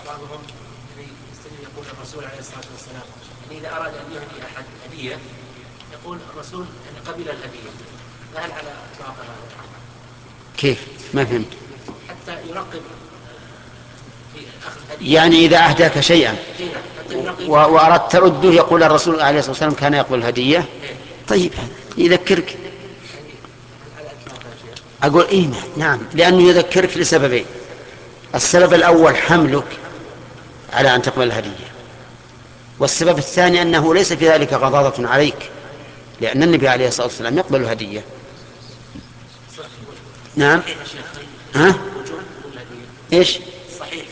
بعضهم يقول الرسول عليه الصلاة والسلام يعني إذا أراد أن يهدي أحد هدية يقول الرسول أن قبل الهدية، فهل على إطلاقها هذا؟ كيف؟ ما فهمت. حتى يرقب في أخذ هدية، يعني إذا أهداك شيئا وأردت ترده يقول الرسول عليه الصلاة والسلام كان يقبل الهدية. طيب يذكرك. أقول إيه نعم، لأنه يذكرك لسببين. السبب الأول حملك على أن تقبل الهدية، والسبب الثاني أنه ليس في ذلك غضاضة عليك، لأن النبي عليه الصلاة والسلام يقبل الهدية. نعم. ها؟ إيش؟ صحيح